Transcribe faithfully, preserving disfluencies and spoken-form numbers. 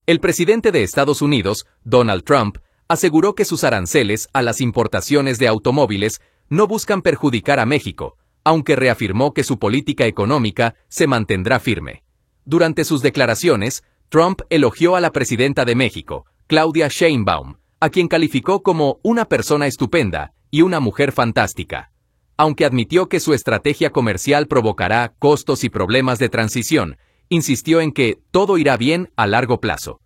El presidente de Estados Unidos, Donald Trump, aseguró que sus aranceles a las importaciones de automóviles no buscan perjudicar a México, aunque reafirmó que su política económica se mantendrá firme. Durante sus declaraciones, Trump elogió a la presidenta de México, Claudia Sheinbaum, a quien calificó como una persona estupenda y una mujer fantástica. Aunque admitió que su estrategia comercial provocará costos y problemas de transición, insistió en que todo irá bien a largo plazo.